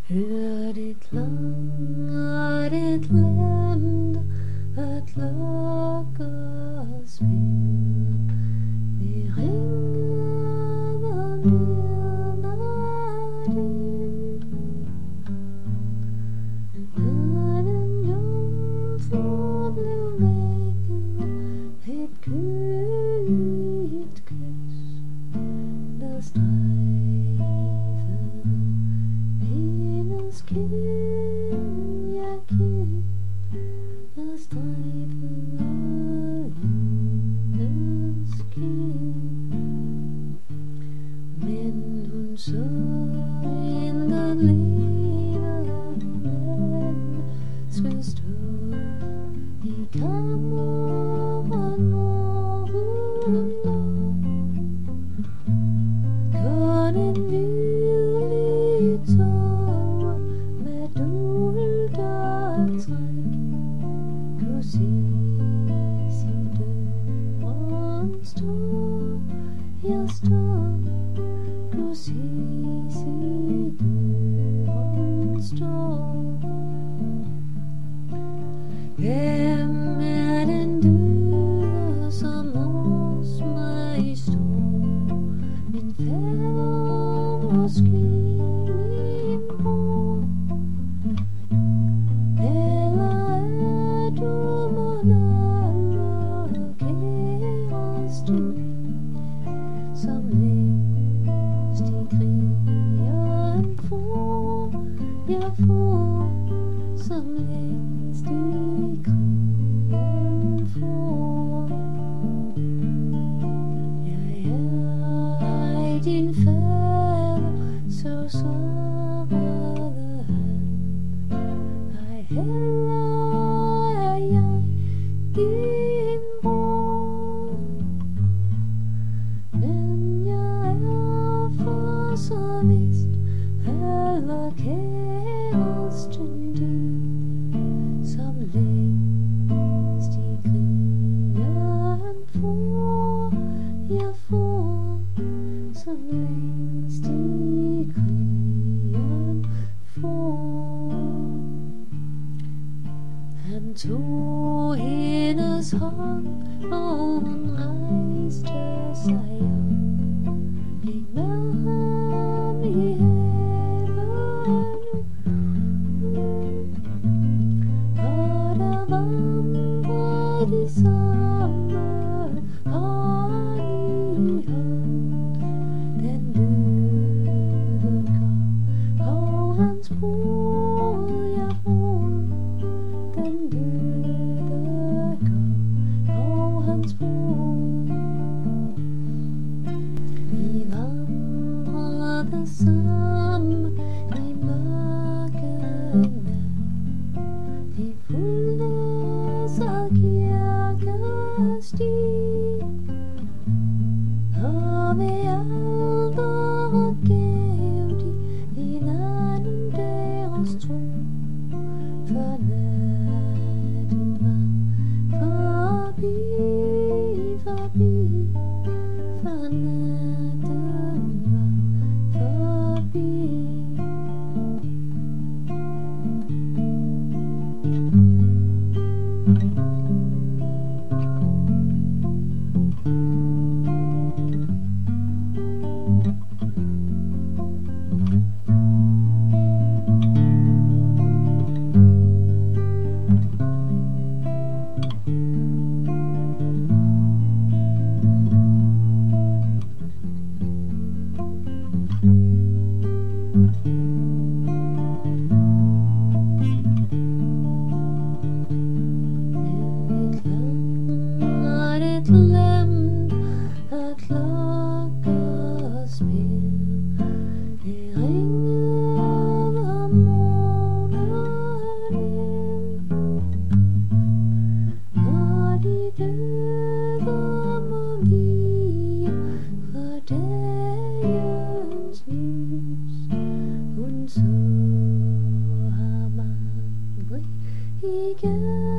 Hør det klang og det glemte af klokker og spil. Vi ringede midnatten. Da den jomfru blev vækket, et køligt kys, der strejfede hendes kind, ja kind, der strejfede hendes kind. Men hun så intet levende menneske stå i kammeren, hvor hun lå. Kun en hvidlig tåre med duldagtræk kunne ses i døren stå. Jeg står, kunne ses i døren stå. Hvem er den døde, som hos mig står? Min fader, måske min bror? Eller er du mon allerkæreste min, som længst i krigen for? Jeg får, som længst i krigen for. Jeg er din fader, så svarede han. Ej, heller er jeg din bror, men jeg er for så vist allerkæresten din, som længst i krigen for. Jeg får, som længst i krigen for. Han tog hendes hånd, og hun rejste sig op, gik med ham i haven, og der vandrede de sammen, hånd i hånd. Den døde kom, og hans bror, ja bror. Den døde kom, og hans bror. Vi vandrede sammen i mørke nat. Vi fulgtes ad kirkesti, og ved alderet gav de hinanden deres tro. For natten var forbi, forbi. For natten var forbi. Hun så ham aldrig igen.